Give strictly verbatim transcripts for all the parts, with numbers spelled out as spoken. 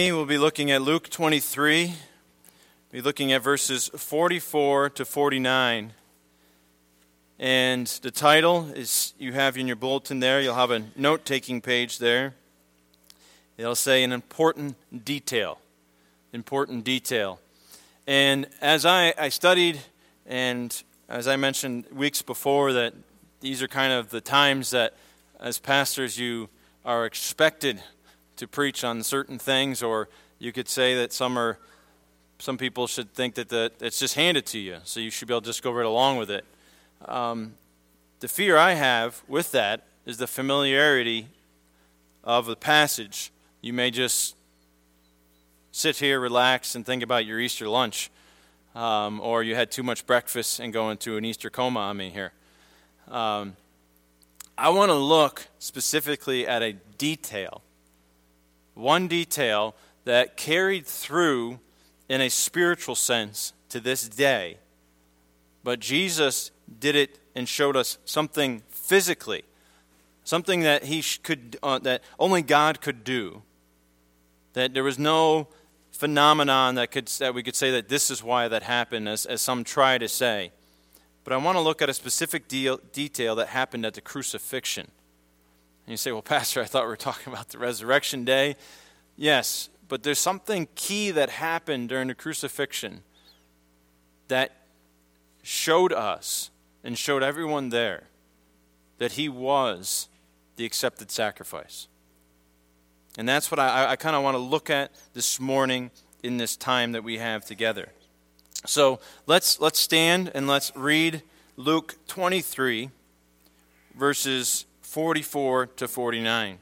We'll be looking at Luke twenty-three. We'll be looking at verses forty-four to forty-nine. And the title is, you have in your bulletin there, you'll have a note-taking page there. It'll say an important detail. Important detail. And as I, I studied, and as I mentioned weeks before, that these are kind of the times that as pastors you are expected to preach on certain things, or you could say that some are, some people should think that the, it's just handed to you, so you should be able to just go right along with it. Um, the fear I have with that is the familiarity of the passage. You may just sit here, relax, and think about your Easter lunch, um, or you had too much breakfast and go into an Easter coma on me here. Um, I want to look specifically at a detail. One detail that carried through in a spiritual sense to this day. But Jesus did it and showed us something physically, something that he could, uh, that only God could do. That there was no phenomenon that could that we could say that this is why that happened, as, as some try to say. But I want to look at a specific deal, detail that happened at the crucifixion. And you say, well, Pastor, I thought we were talking about the resurrection day. Yes, but there's something key that happened during the crucifixion that showed us and showed everyone there that he was the accepted sacrifice. And that's what I, I kind of want to look at this morning in this time that we have together. So let's let's stand and let's read Luke twenty-three, verses forty-four to forty-nine.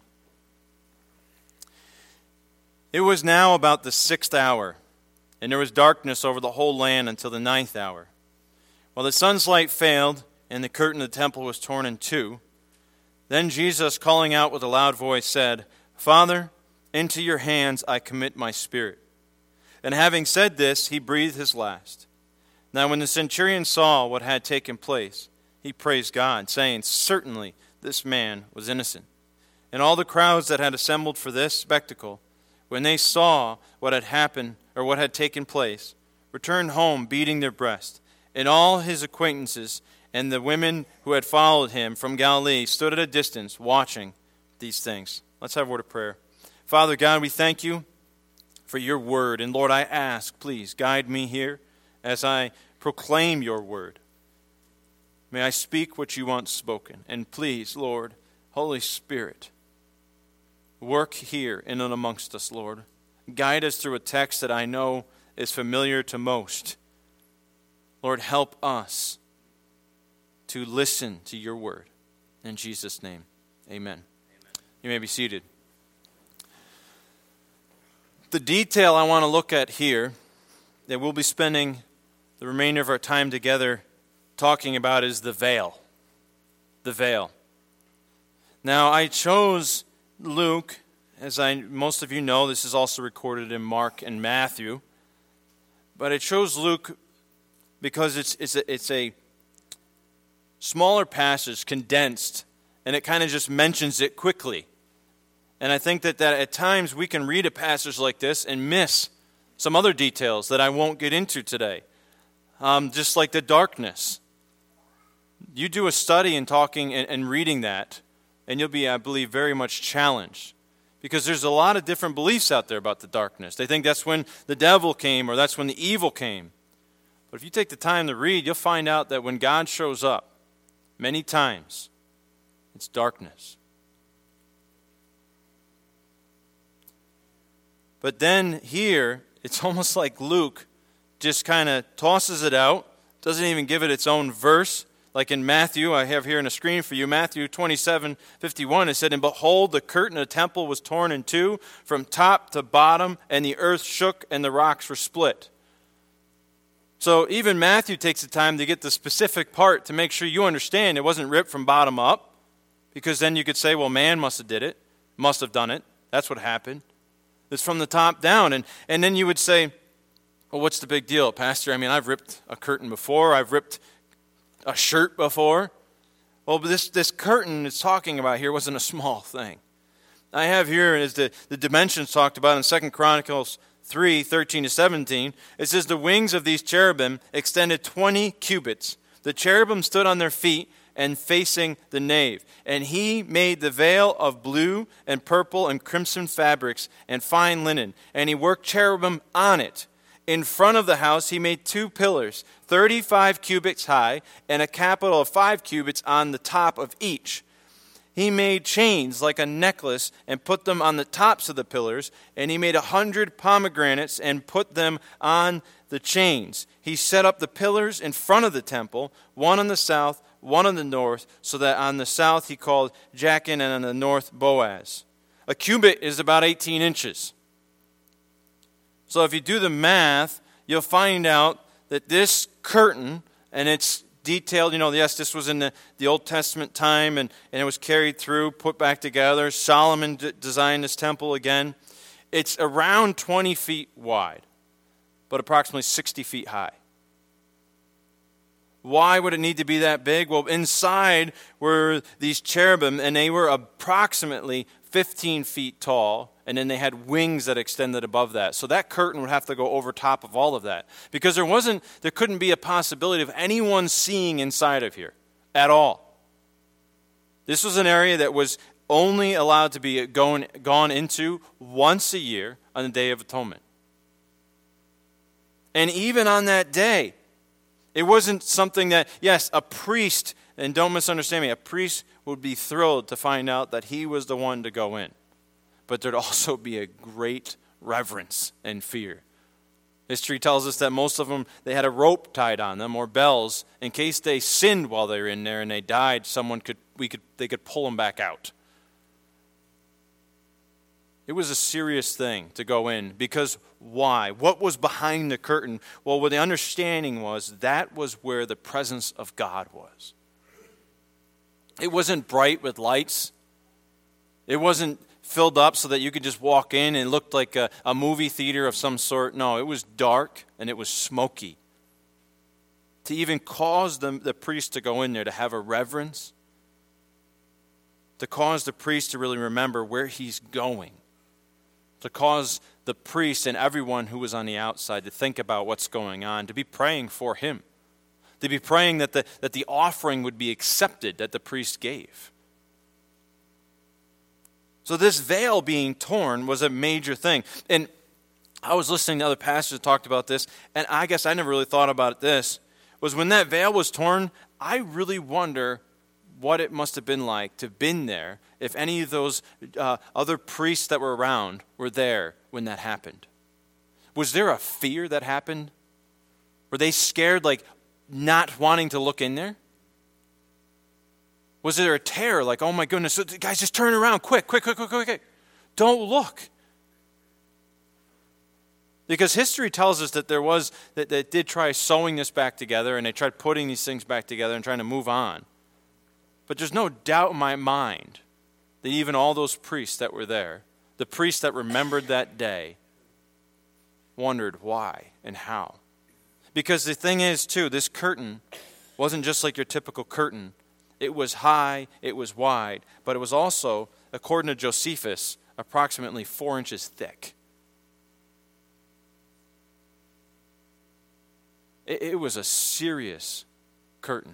It was now about the sixth hour, and there was darkness over the whole land until the ninth hour. While the sun's light failed, and the curtain of the temple was torn in two, then Jesus, calling out with a loud voice, said, Father, into your hands I commit my spirit. And having said this, he breathed his last. Now when the centurion saw what had taken place, he praised God, saying, Certainly this man was innocent. And all the crowds that had assembled for this spectacle, when they saw what had happened, or what had taken place, returned home beating their breast. And all his acquaintances and the women who had followed him from Galilee stood at a distance watching these things. Let's have a word of prayer. Father God, we thank you for your word. And Lord, I ask, please guide me here as I proclaim your word. May I speak what you want spoken. And please, Lord, Holy Spirit, work here in and amongst us, Lord. Guide us through a text that I know is familiar to most. Lord, help us to listen to your word. In Jesus' name, amen. Amen. You may be seated. The detail I want to look at here that we'll be spending the remainder of our time together talking about is the veil. The veil. Now, I chose Luke, as I most of you know, this is also recorded in Mark and Matthew. But I chose Luke because it's it's a, it's a smaller passage, condensed, and it kind of just mentions it quickly. And I think that, that at times we can read a passage like this and miss some other details that I won't get into today. Um, just like the darkness. You do a study in talking and, and reading that, and you'll be, I believe, very much challenged. Because there's a lot of different beliefs out there about the darkness. They think that's when the devil came or that's when the evil came. But if you take the time to read, you'll find out that when God shows up, many times, it's darkness. But then here, it's almost like Luke just kind of tosses it out, doesn't even give it its own verse. Like in Matthew, I have here on the screen for you, Matthew twenty-seven fifty-one, it said, And behold, the curtain of the temple was torn in two, from top to bottom, and the earth shook, and the rocks were split. So even Matthew takes the time to get the specific part to make sure you understand it wasn't ripped from bottom up, because then you could say, well, man must have did it, must have done it. That's what happened. It's from the top down. And, and then you would say, well, what's the big deal, Pastor? I mean, I've ripped a curtain before. I've ripped a shirt before. Well, but this, this curtain it's talking about here wasn't a small thing. I have here is the, the dimensions talked about in Second Chronicles three, thirteen to seventeen. It says the wings of these cherubim extended twenty cubits. The cherubim stood on their feet and facing the nave. And he made the veil of blue and purple and crimson fabrics and fine linen. And he worked cherubim on it. In front of the house he made two pillars, thirty-five cubits high, and a capital of five cubits on the top of each. He made chains like a necklace and put them on the tops of the pillars, and he made a hundred pomegranates and put them on the chains. He set up the pillars in front of the temple, one on the south, one on the north, so that on the south he called Jachin, and on the north Boaz. A cubit is about eighteen inches. So if you do the math, you'll find out that this curtain, and it's detailed, you know, yes, this was in the, the Old Testament time, and, and it was carried through, put back together. Solomon d- designed this temple again. It's around twenty feet wide, but approximately sixty feet high. Why would it need to be that big? Well, inside were these cherubim, and they were approximately fifteen feet tall, and then they had wings that extended above that. So that curtain would have to go over top of all of that, because there wasn't, there couldn't be a possibility of anyone seeing inside of here at all. This was an area that was only allowed to be going, gone into once a year on the Day of Atonement. And even on that day, it wasn't something that, yes, a priest, and don't misunderstand me, a priest would be thrilled to find out that he was the one to go in. But there'd also be a great reverence and fear. History tells us that most of them, they had a rope tied on them or bells in case they sinned while they were in there and they died. Someone could, we could, they could pull them back out. It was a serious thing to go in, because why? What was behind the curtain? Well, what the understanding was, that was where the presence of God was. It wasn't bright with lights. It wasn't filled up so that you could just walk in and it looked like a, a movie theater of some sort. No, it was dark and it was smoky. To even cause the, the priest to go in there, to have a reverence, to cause the priest to really remember where he's going, to cause the priest and everyone who was on the outside to think about what's going on, to be praying for him, to be praying that the, that the offering would be accepted that the priest gave. So this veil being torn was a major thing. And I was listening to other pastors who talked about this, and I guess I never really thought about this, was when that veil was torn, I really wonder what it must have been like to have been there if any of those uh, other priests that were around were there when that happened. Was there a fear that happened? Were they scared, like not wanting to look in there? Was there a terror, like, oh my goodness, guys, just turn around, quick, quick, quick, quick, quick, quick. Don't look. Because history tells us that there was, that they did try sewing this back together, and they tried putting these things back together and trying to move on. But there's no doubt in my mind that even all those priests that were there, the priests that remembered that day, wondered why and how. Because the thing is, too, this curtain wasn't just like your typical curtain. It was high, it was wide, but it was also, according to Josephus, approximately four inches thick. It, it was a serious curtain.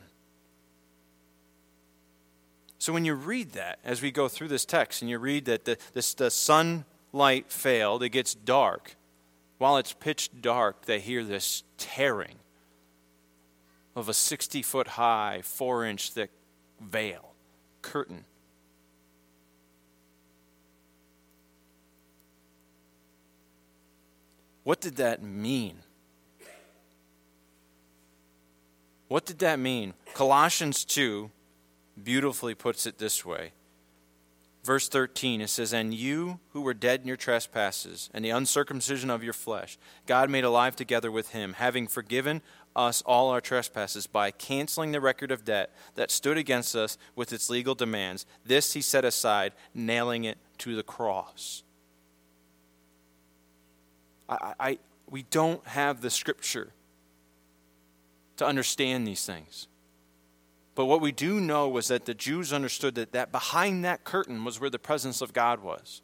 So when you read that, as we go through this text, and you read that the, this, the sunlight failed, it gets dark. While it's pitch dark, they hear this tearing of a sixty-foot high, four-inch thick veil, curtain. What did that mean? What did that mean? Colossians two beautifully puts it this way. Verse thirteen, it says, "And you who were dead in your trespasses and the uncircumcision of your flesh, God made alive together with him, having forgiven us all our trespasses by canceling the record of debt that stood against us with its legal demands. This he set aside, nailing it to the cross." I, I, we don't have the scripture to understand these things. But what we do know was that the Jews understood that, that behind that curtain was where the presence of God was.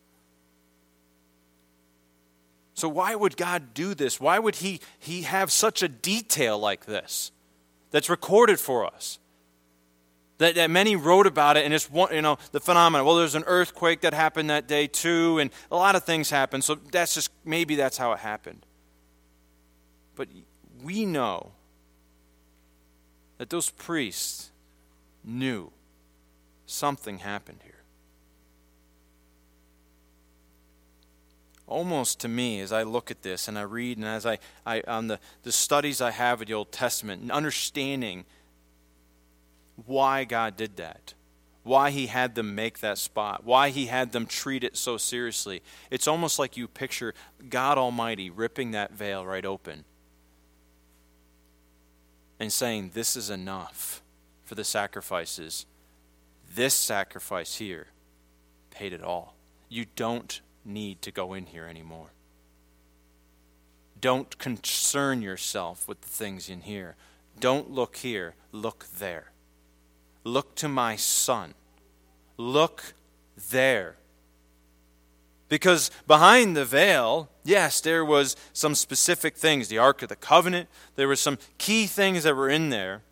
So why would God do this? Why would he, he have such a detail like this that's recorded for us? That, that many wrote about it, and it's one, you know, the phenomenon. Well, there's an earthquake that happened that day too, and a lot of things happened. So that's just, maybe that's how it happened. But we know that those priests knew something happened here. Almost to me, as I look at this and I read, and as I, I on the, the studies I have of the Old Testament, and understanding why God did that, why he had them make that spot, why he had them treat it so seriously, it's almost like you picture God Almighty ripping that veil right open and saying, this is enough for the sacrifices. This sacrifice here paid it all. You don't need to go in here anymore. Don't concern yourself with the things in here. Don't look here, look there. Look to my Son. Look there. Because behind the veil, yes, there was some specific things. The Ark of the Covenant, there were some key things that were in there.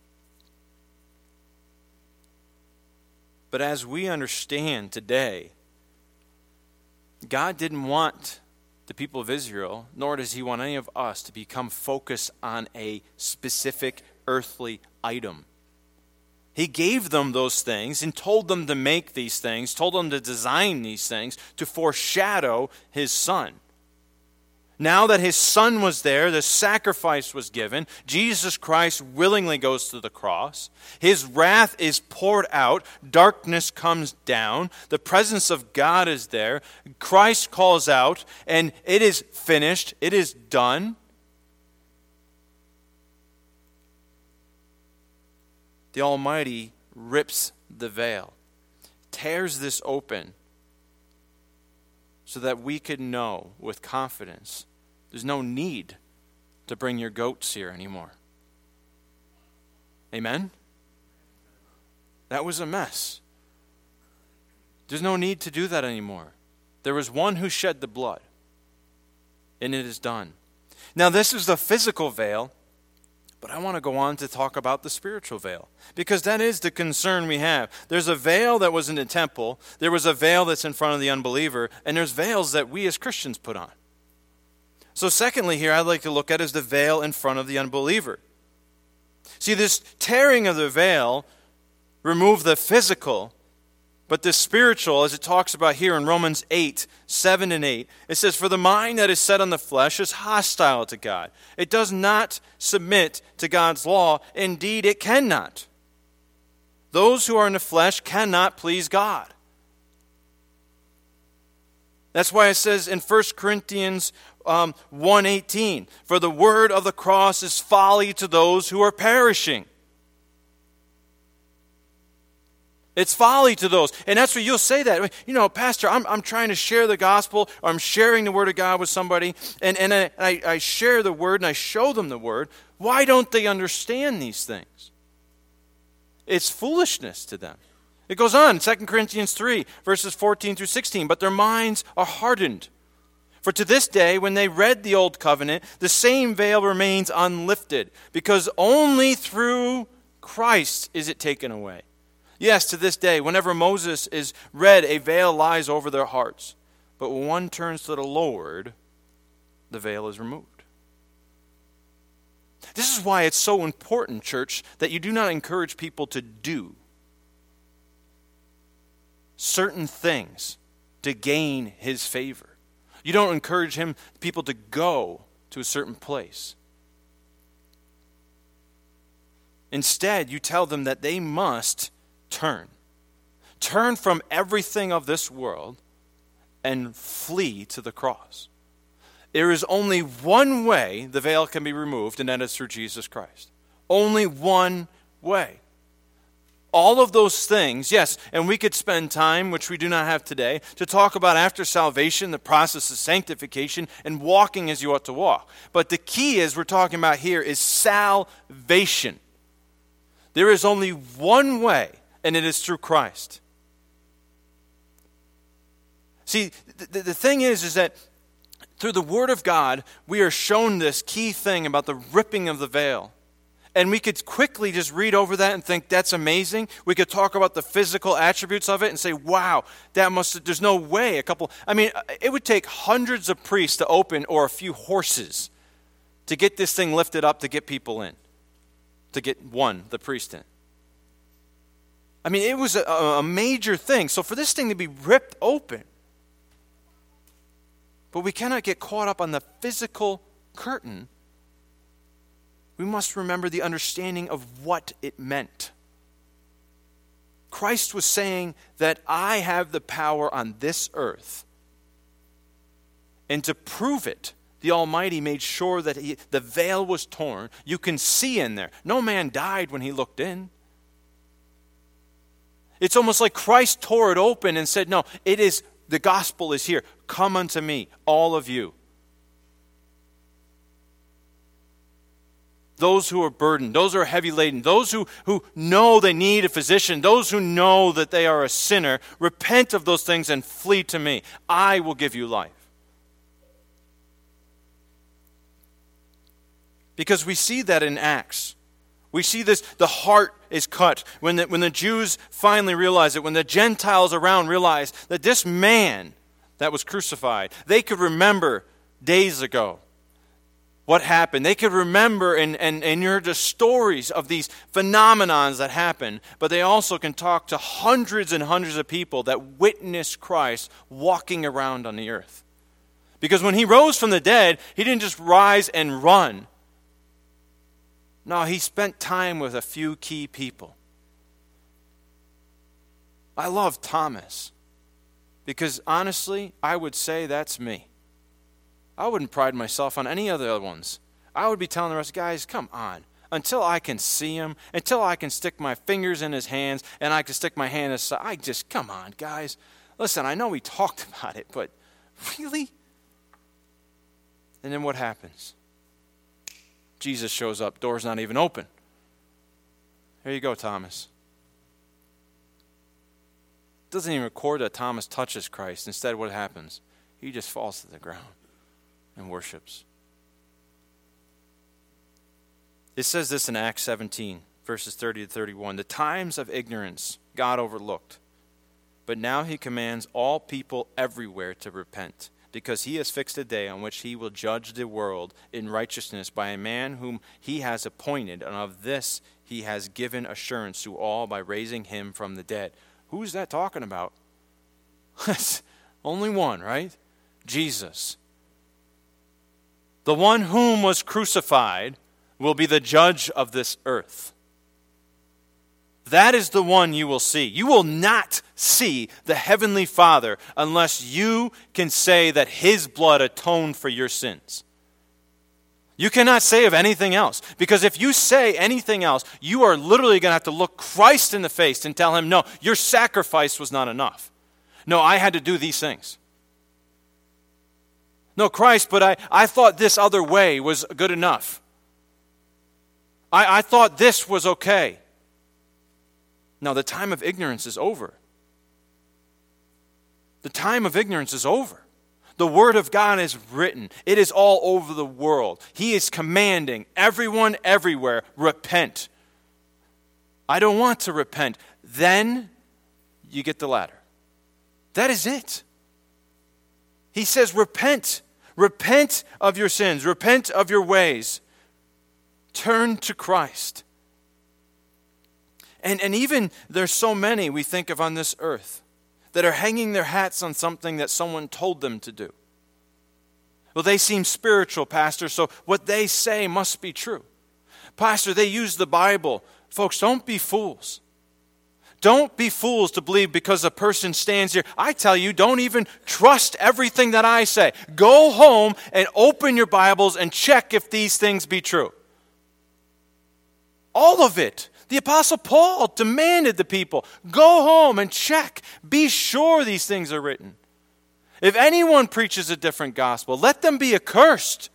But as we understand today, God didn't want the people of Israel, nor does he want any of us to become focused on a specific earthly item. He gave them those things and told them to make these things, told them to design these things to foreshadow his Son. Now that his Son was there, the sacrifice was given, Jesus Christ willingly goes to the cross. His wrath is poured out. Darkness comes down. The presence of God is there. Christ calls out, and it is finished. It is done. The Almighty rips the veil, tears this open, so that we could know with confidence there's no need to bring your goats here anymore. Amen? That was a mess. There's no need to do that anymore. There was one who shed the blood, and it is done. Now, this is the physical veil, but I want to go on to talk about the spiritual veil, because that is the concern we have. There's a veil that was in the temple, there was a veil that's in front of the unbeliever, and there's veils that we as Christians put on. So secondly here, I'd like to look at is the veil in front of the unbeliever. See, this tearing of the veil removed the physical, but the spiritual, as it talks about here in Romans eight, seven and eight, it says, for the mind that is set on the flesh is hostile to God. It does not submit to God's law. Indeed, it cannot. Those who are in the flesh cannot please God. That's why it says in First Corinthians um, one eighteen, for the word of the cross is folly to those who are perishing. It's folly to those. And that's where you'll say that. You know, Pastor, I'm, I'm trying to share the gospel, or I'm sharing the word of God with somebody, and, and, I, and I, I share the word, and I show them the word. Why don't they understand these things? It's foolishness to them. It goes on, Second Corinthians three, verses fourteen through sixteen. But their minds are hardened. For to this day, when they read the old covenant, the same veil remains unlifted, because only through Christ is it taken away. Yes, to this day, whenever Moses is read, a veil lies over their hearts. But when one turns to the Lord, the veil is removed. This is why it's so important, church, that you do not encourage people to do certain things to gain his favor. You don't encourage him, people to go to a certain place. Instead, you tell them that they must turn. Turn from everything of this world and flee to the cross. There is only one way the veil can be removed, and that is through Jesus Christ. Only one way. All of those things, yes, and we could spend time, which we do not have today, to talk about after salvation, the process of sanctification, and walking as you ought to walk. But the key is we're talking about here is salvation. There is only one way, and it is through Christ. See, the, the thing is, is that through the Word of God, we are shown this key thing about the ripping of the veil. And we could quickly just read over that and think that's amazing. We could talk about the physical attributes of it and say, wow, that must, there's no way a couple, I mean, it would take hundreds of priests to open or a few horses to get this thing lifted up to get people in, to get one, the priest in. I mean, it was a, a major thing. So for this thing to be ripped open, but we cannot get caught up on the physical curtain. We must remember the understanding of what it meant. Christ was saying that I have the power on this earth. And to prove it, the Almighty made sure that he, the veil was torn. You can see in there. No man died when he looked in. It's almost like Christ tore it open and said, no, it is, the gospel is here. Come unto me, all of you. Those who are burdened, those who are heavy laden, those who, who know they need a physician, those who know that they are a sinner, repent of those things and flee to me. I will give you life. Because we see that in Acts. We see this, the heart is cut. When the, when the Jews finally realize it, when the Gentiles around realize that this man that was crucified, they could remember days ago what happened. They could remember and, and, and hear the stories of these phenomenons that happened, but they also can talk to hundreds and hundreds of people that witnessed Christ walking around on the earth. Because when he rose from the dead, he didn't just rise and run. No, he spent time with a few key people. I love Thomas because honestly, I would say that's me. I wouldn't pride myself on any other ones. I would be telling the rest, guys, come on. Until I can see him, until I can stick my fingers in his hands and I can stick my hand aside, I just, come on, guys. Listen, I know we talked about it, but really? And then what happens? Jesus shows up, door's not even open. Here you go, Thomas. It doesn't even record that Thomas touches Christ. Instead, what happens? He just falls to the ground and worships. It says this in Acts seventeen, verses thirty to thirty-one. The times of ignorance God overlooked, but now he commands all people everywhere to repent, because he has fixed a day on which he will judge the world in righteousness by a man whom he has appointed, and of this he has given assurance to all by raising him from the dead. Who's that talking about? Only one, right? Jesus. The one whom was crucified will be the judge of this earth. That is the one you will see. You will not see the Heavenly Father unless you can say that his blood atoned for your sins. You cannot say of anything else. Because if you say anything else, you are literally going to have to look Christ in the face and tell him, no, your sacrifice was not enough. No, I had to do these things. No, Christ, but I, I thought this other way was good enough. I, I thought this was okay. No, the time of ignorance is over. The time of ignorance is over. The Word of God is written. It is all over the world. He is commanding everyone everywhere, repent. I don't want to repent. Then you get the ladder. That is it. He says, repent. Repent of your sins. Repent of your ways. Turn to Christ. And, and even there's so many we think of on this earth that are hanging their hats on something that someone told them to do. Well, they seem spiritual, Pastor, so what they say must be true. Pastor, they use the Bible. Folks, don't be fools. Don't be fools to believe because a person stands here. I tell you, don't even trust everything that I say. Go home and open your Bibles and check if these things be true. All of it. The Apostle Paul demanded the people, go home and check. Be sure these things are written. If anyone preaches a different gospel, let them be accursed.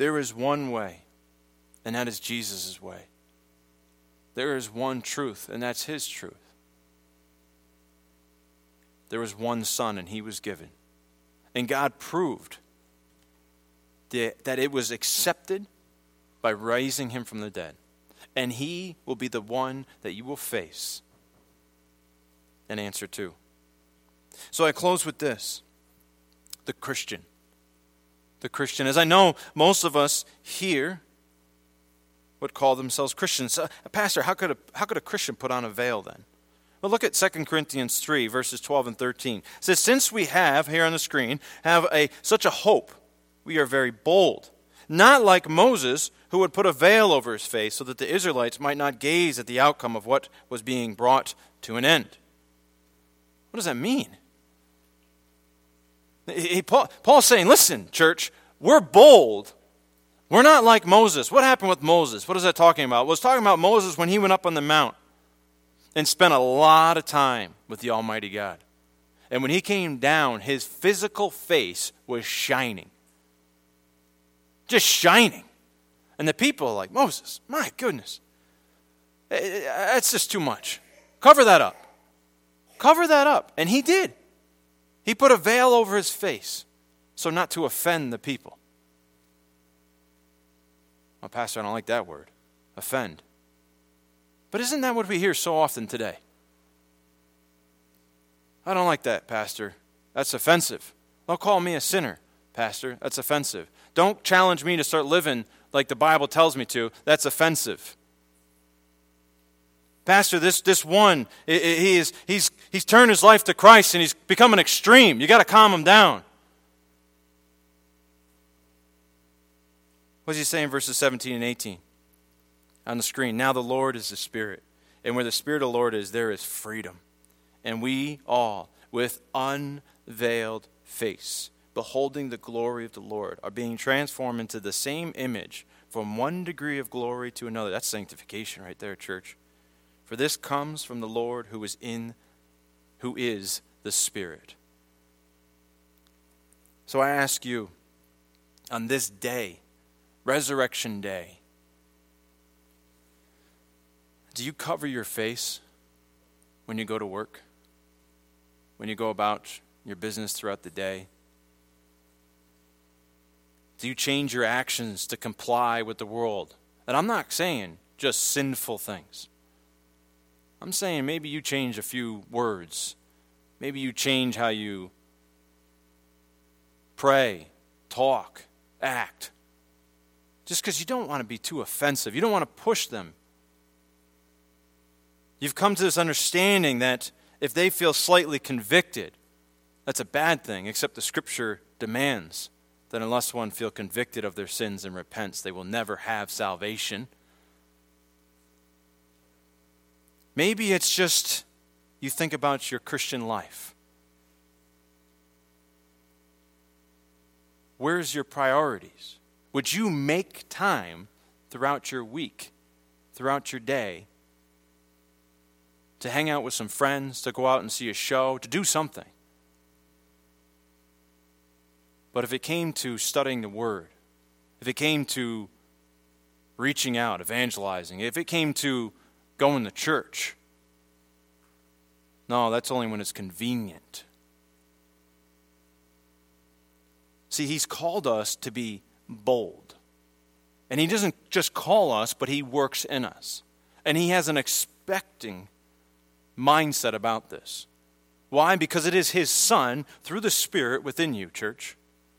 There is one way, and that is Jesus' way. There is one truth, and that's his truth. There was one Son, and he was given. And God proved that it was accepted by raising him from the dead. And he will be the one that you will face and answer to. So I close with this. The Christian. The Christian. As I know, most of us here would call themselves Christians. Uh, Pastor, how could, a, how could a Christian put on a veil then? Well, look at Second Corinthians three, verses twelve and thirteen. It says, since we have, here on the screen, have a such a hope, we are very bold. Not like Moses, who would put a veil over his face so that the Israelites might not gaze at the outcome of what was being brought to an end. What does that mean? He, Paul, Paul's saying, listen, church, we're bold. We're not like Moses. What happened with Moses? What is that talking about? Well, it's talking about Moses when he went up on the mount and spent a lot of time with the Almighty God. And when he came down, his physical face was shining. Just shining. And the people are like, Moses, my goodness. That's just too much. Cover that up. Cover that up. And he did. He put a veil over his face so not to offend the people. Well, Pastor, I don't like that word. Offend. But isn't that what we hear so often today? I don't like that, Pastor. That's offensive. Don't call me a sinner, Pastor. That's offensive. Don't challenge me to start living like the Bible tells me to. That's offensive. Pastor, this this one, he is he's he's turned his life to Christ and he's become an extreme. You got to calm him down. What does he say in verses seventeen and eighteen? On the screen. Now the Lord is the Spirit, and where the Spirit of the Lord is, there is freedom. And we all, with unveiled face, beholding the glory of the Lord, are being transformed into the same image from one degree of glory to another. That's sanctification right there, church. For this comes from the Lord who is in, who is the Spirit. So I ask you, on this day, Resurrection Day, do you cover your face when you go to work? When you go about your business throughout the day? Do you change your actions to comply with the world? And I'm not saying just sinful things. I'm saying maybe you change a few words. Maybe you change how you pray, talk, act. Just because you don't want to be too offensive. You don't want to push them. You've come to this understanding that if they feel slightly convicted, that's a bad thing, except the Scripture demands that unless one feel convicted of their sins and repents, they will never have salvation. Maybe it's just you think about your Christian life. Where's your priorities? Would you make time throughout your week, throughout your day, to hang out with some friends, to go out and see a show, to do something? But if it came to studying the Word, if it came to reaching out, evangelizing, if it came to going to church, no, that's only when it's convenient. See, He's called us to be bold. And He doesn't just call us, but He works in us. And He has an expecting mindset about this. Why? Because it is His Son, through the Spirit within you, church.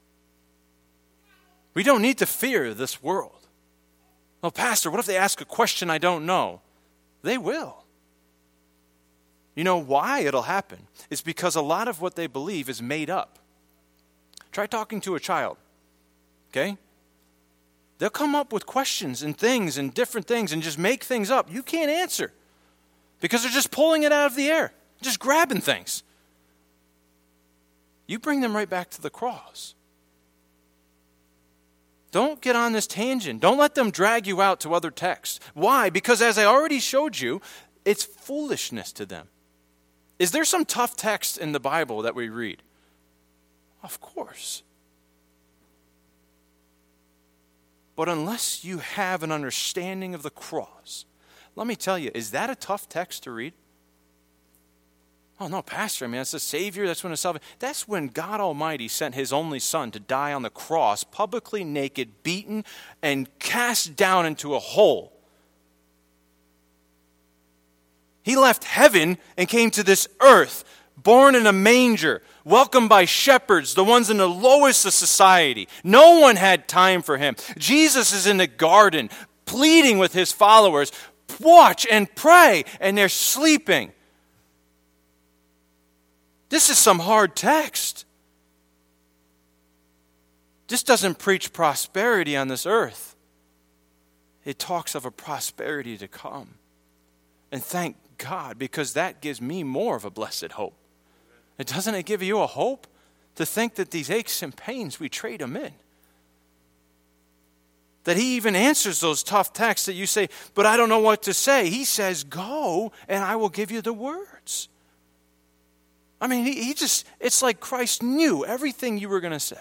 We don't need to fear this world. Oh, Pastor, what if they ask a question I don't know? They will. You know why it'll happen? It's because a lot of what they believe is made up. Try talking to a child, okay? They'll come up with questions and things and different things and just make things up. You can't answer because they're just pulling it out of the air, just grabbing things. You bring them right back to the cross. Don't get on this tangent. Don't let them drag you out to other texts. Why? Because as I already showed you, it's foolishness to them. Is there some tough text in the Bible that we read? Of course. But unless you have an understanding of the cross, let me tell you, is that a tough text to read? Oh, no, Pastor, I mean, that's the Savior, that's when the salvation. That's when God Almighty sent his only Son to die on the cross, publicly naked, beaten, and cast down into a hole. He left heaven and came to this earth, born in a manger, welcomed by shepherds, the ones in the lowest of society. No one had time for him. Jesus is in the garden, pleading with his followers, watch and pray, and they're sleeping. This is some hard text. This doesn't preach prosperity on this earth. It talks of a prosperity to come. And thank God, because that gives me more of a blessed hope. It doesn't it give you a hope to think that these aches and pains, we trade them in? That he even answers those tough texts that you say, but I don't know what to say. He says, go and I will give you the words. I mean, he, he just, it's like Christ knew everything you were going to say.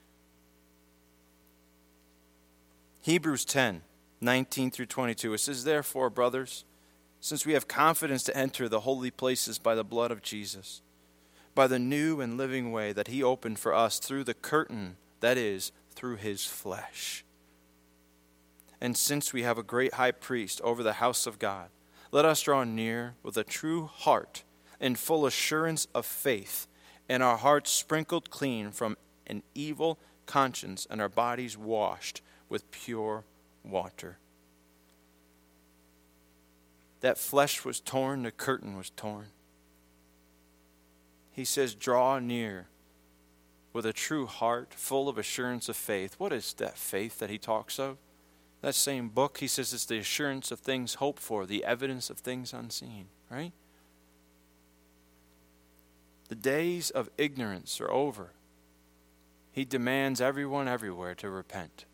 Hebrews ten, nineteen through twenty-two, it says, therefore, brothers, since we have confidence to enter the holy places by the blood of Jesus, by the new and living way that he opened for us through the curtain, that is, through his flesh. And since we have a great high priest over the house of God, let us draw near with a true heart in full assurance of faith, and our hearts sprinkled clean from an evil conscience, and our bodies washed with pure water. That flesh was torn, the curtain was torn. He says, draw near with a true heart, full of assurance of faith. What is that faith that he talks of? That same book, he says it's the assurance of things hoped for, the evidence of things unseen, right? The days of ignorance are over. He demands everyone everywhere to repent.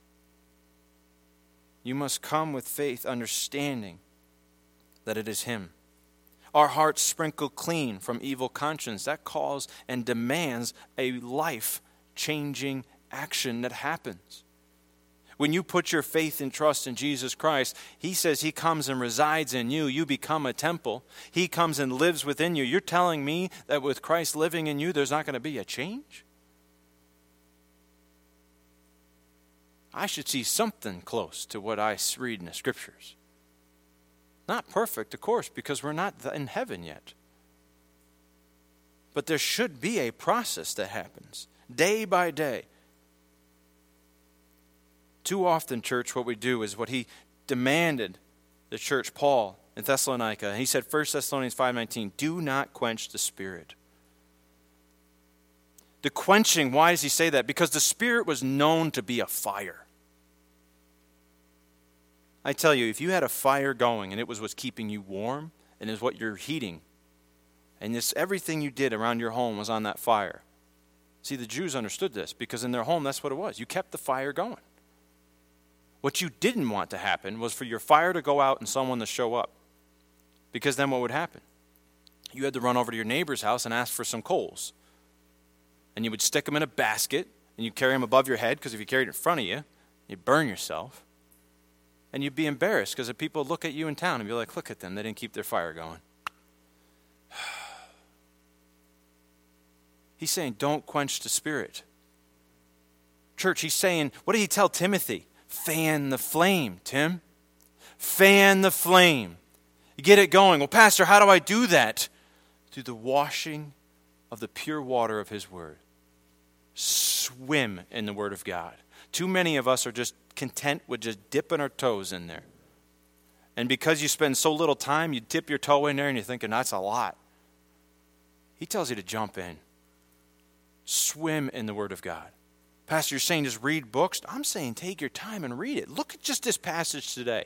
You must come with faith, understanding that it is him. Our hearts sprinkled clean from evil conscience. That calls and demands a life-changing action that happens. When you put your faith and trust in Jesus Christ, he says he comes and resides in you. You become a temple. He comes and lives within you. You're telling me that with Christ living in you, there's not going to be a change? I should see something close to what I read in the Scriptures. Not perfect, of course, because we're not in heaven yet. But there should be a process that happens day by day. Too often, church, what we do is what he demanded the church, Paul, in Thessalonica. He said, First Thessalonians five nineteen, do not quench the Spirit. The quenching, why does he say that? Because the Spirit was known to be a fire. I tell you, if you had a fire going and it was what's keeping you warm and is what you're heating, and this everything you did around your home was on that fire. See, the Jews understood this because in their home, that's what it was. You kept the fire going. What you didn't want to happen was for your fire to go out and someone to show up. Because then what would happen? You had to run over to your neighbor's house and ask for some coals. And you would stick them in a basket, and you'd carry them above your head, because if you carried it in front of you, you'd burn yourself. And you'd be embarrassed, because if people look at you in town and be like, look at them, they didn't keep their fire going. He's saying, don't quench the Spirit. Church, he's saying, what did he tell Timothy? Fan the flame, Tim. Fan the flame. You get it going. Well, Pastor, how do I do that? Through the washing of the pure water of his word. Swim in the word of God. Too many of us are just content with just dipping our toes in there. And because you spend so little time, you dip your toe in there and you're thinking, that's a lot. He tells you to jump in. Swim in the word of God. Pastor, you're saying just read books? I'm saying take your time and read it. Look at just this passage today.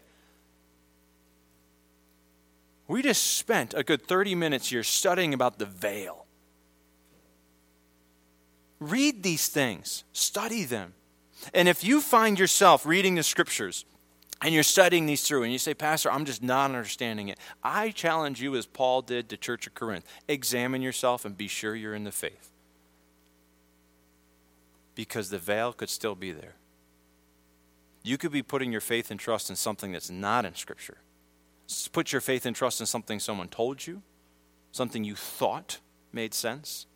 We just spent a good thirty minutes here studying about the veil. Read these things. Study them. And if you find yourself reading the Scriptures and you're studying these through and you say, Pastor, I'm just not understanding it, I challenge you as Paul did to Church of Corinth. Examine yourself and be sure you're in the faith. Because the veil could still be there. You could be putting your faith and trust in something that's not in Scripture. Put your faith and trust in something someone told you, something you thought made sense.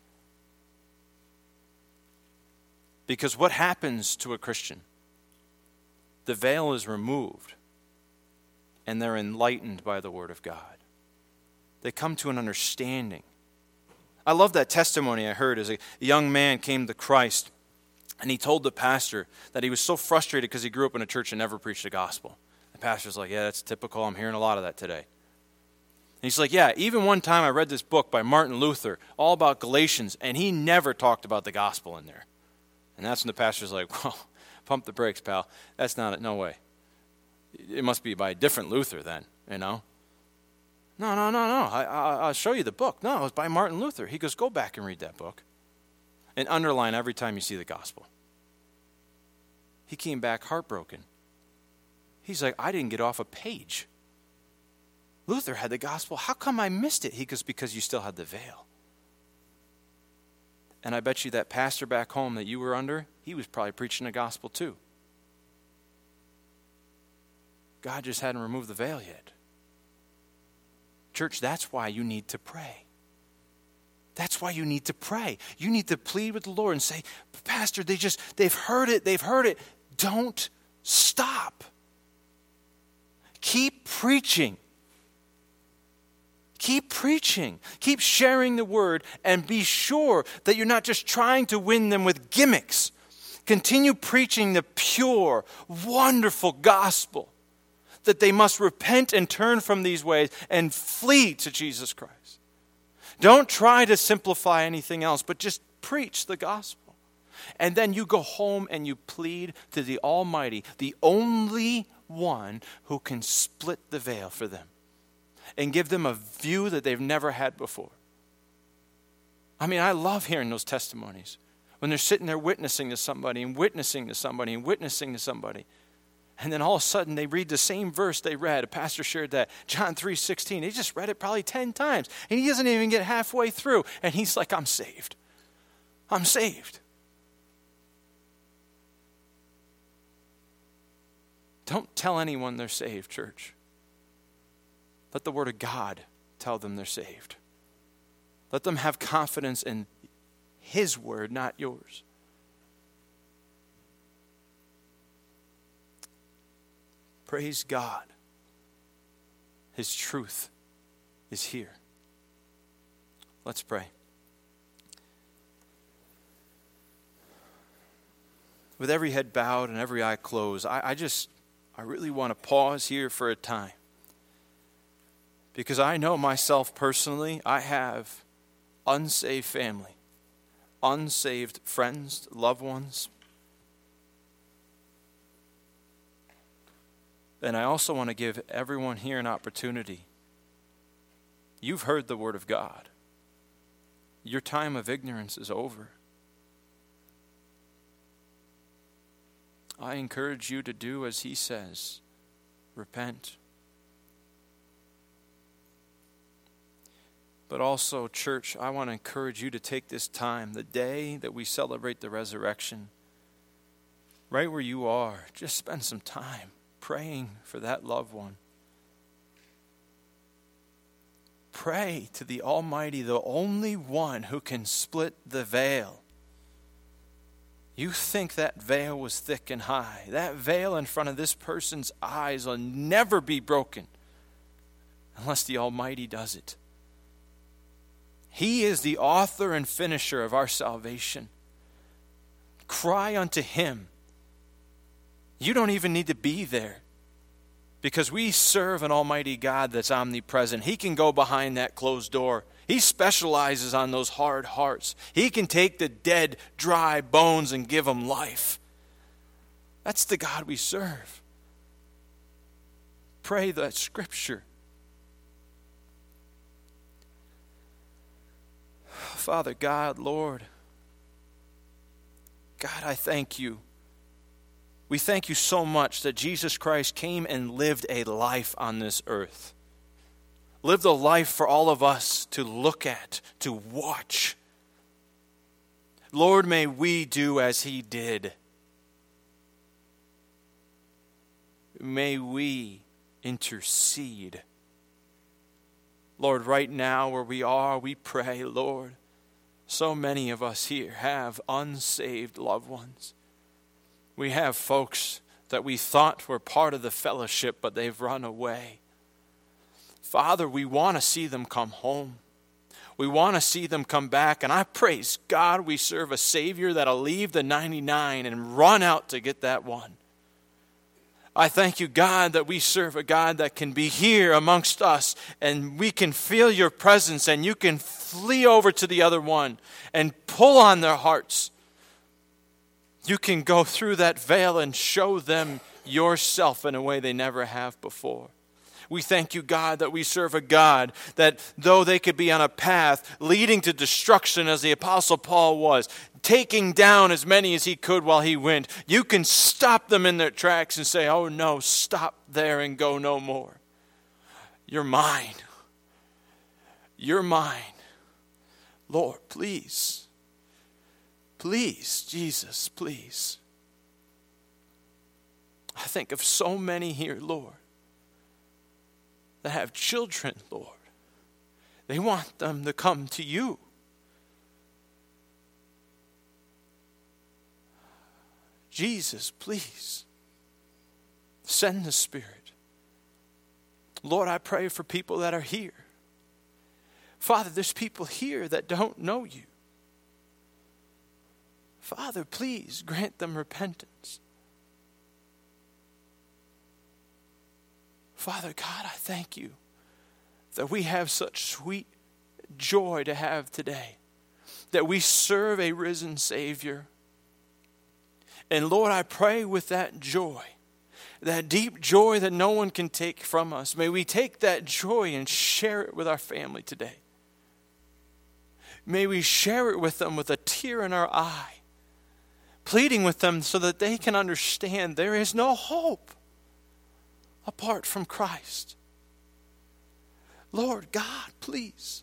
Because what happens to a Christian? The veil is removed, and they're enlightened by the Word of God. They come to an understanding. I love that testimony I heard as a young man came to Christ, and he told the pastor that he was so frustrated because he grew up in a church and never preached the gospel. The pastor's like, yeah, that's typical. I'm hearing a lot of that today. And he's like, yeah, even one time I read this book by Martin Luther, all about Galatians, and he never talked about the gospel in there. And that's when the pastor's like, well, pump the brakes, pal. That's not it. No way. It must be by a different Luther then, you know. No, no, no, no. I, I, I'll show you the book. No, it was by Martin Luther. He goes, go back and read that book. And underline every time you see the gospel. He came back heartbroken. He's like, I didn't get off a page. Luther had the gospel. How come I missed it? He goes, because you still had the veil. And I bet you that pastor back home that you were under, he was probably preaching the gospel too. God just hadn't removed the veil yet. Church, that's why you need to pray. That's why you need to pray. You need to plead with the Lord and say, Pastor, they just, they've heard it, they've heard it. Don't stop. Keep preaching. Keep preaching. Keep sharing the word, and be sure that you're not just trying to win them with gimmicks. Continue preaching the pure, wonderful gospel that they must repent and turn from these ways and flee to Jesus Christ. Don't try to simplify anything else, but just preach the gospel. And then you go home and you plead to the Almighty, the only one who can split the veil for them and give them a view that they've never had before. I mean, I love hearing those testimonies when they're sitting there witnessing to somebody and witnessing to somebody and witnessing to somebody. And then all of a sudden they read the same verse they read. A pastor shared that, John three sixteen. He just read it probably ten times. And he doesn't even get halfway through. And he's like, I'm saved. I'm saved. Don't tell anyone they're saved, church. Let the Word of God tell them they're saved. Let them have confidence in His Word, not yours. Praise God. His truth is here. Let's pray. With every head bowed and every eye closed, I, I just, I really want to pause here for a time. Because I know myself personally, I have unsaved family, unsaved friends, loved ones. And I also want to give everyone here an opportunity. You've heard the Word of God. Your time of ignorance is over. I encourage you to do as He says. Repent. But also, church, I want to encourage you to take this time, the day that we celebrate the resurrection, right where you are, just spend some time praying for that loved one. Pray to the Almighty, the only one who can split the veil. You think that veil was thick and high. That veil in front of this person's eyes will never be broken unless the Almighty does it. He is the author and finisher of our salvation. Cry unto Him. You don't even need to be there, because we serve an Almighty God that's omnipresent. He can go behind that closed door. He specializes on those hard hearts. He can take the dead, dry bones and give them life. That's the God we serve. Pray that scripture. Father God, Lord, God, I thank you. We thank you so much that Jesus Christ came and lived a life on this earth. Lived a life for all of us to look at, to watch. Lord, may we do as He did. may we intercede. Lord, right now where we are, we pray, Lord, so many of us here have unsaved loved ones. We have folks that we thought were part of the fellowship, but they've run away. Father, we want to see them come home. We want to see them come back. And I praise God we serve a Savior that'll leave the ninety-nine and run out to get that one. I thank you, God, that we serve a God that can be here amongst us and we can feel your presence and you can flee over to the other one and pull on their hearts. You can go through that veil and show them yourself in a way they never have before. We thank you, God, that we serve a God that though they could be on a path leading to destruction as the Apostle Paul was, taking down as many as he could while he went, you can stop them in their tracks and say, oh no, stop there and go no more. You're mine. You're mine. Lord, please. Please, Jesus, please. I think of so many here, Lord, that have children, Lord. They want them to come to you. Jesus, please, send the Spirit. Lord, I pray for people that are here. Father, there's people here that don't know you. Father, please grant them repentance. Father God, I thank you that we have such sweet joy to have today, that we serve a risen Savior. And Lord, I pray with that joy, that deep joy that no one can take from us, may we take that joy and share it with our family today. May we share it with them with a tear in our eye, pleading with them so that they can understand there is no hope apart from Christ. Lord God, please,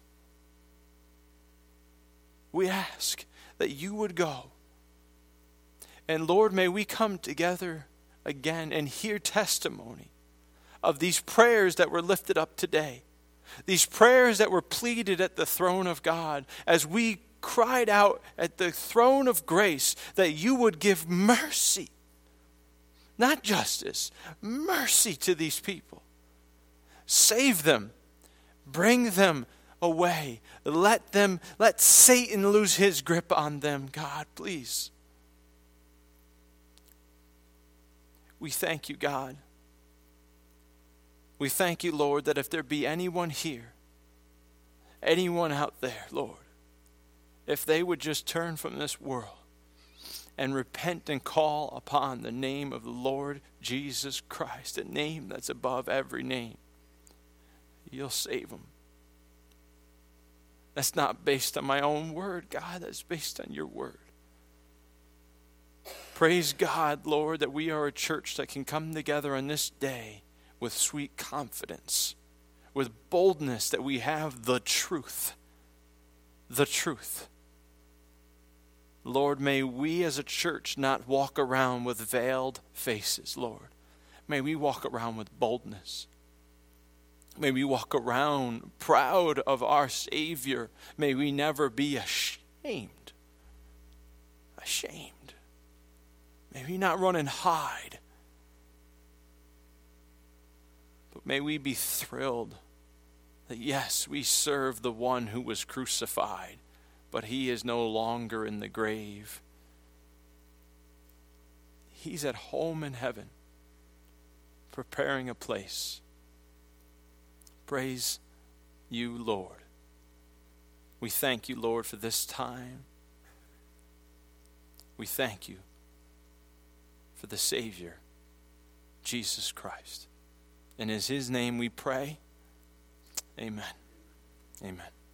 we ask that you would go. And Lord, may we come together again and hear testimony of these prayers that were lifted up today. These prayers that were pleaded at the throne of God as we cried out at the throne of grace that you would give mercy. Not justice, mercy to these people. Save them. Bring them away. Let them, let Satan lose his grip on them, God, please. We thank you, God. We thank you, Lord, that if there be anyone here, anyone out there, Lord, if they would just turn from this world and repent and call upon the name of the Lord Jesus Christ, a name that's above every name, you'll save them. That's not based on my own word, God. That's based on your word. Praise God, Lord, that we are a church that can come together on this day with sweet confidence, with boldness that we have the truth. The truth. Lord, may we as a church not walk around with veiled faces, Lord. May we walk around with boldness. May we walk around proud of our Savior. May we never be ashamed. Ashamed. May we not run and hide. But may we be thrilled that yes, we serve the one who was crucified, but he is no longer in the grave. He's at home in heaven, preparing a place. Praise you, Lord. We thank you, Lord, for this time. We thank you for the Savior, Jesus Christ. And in his name we pray. Amen. Amen.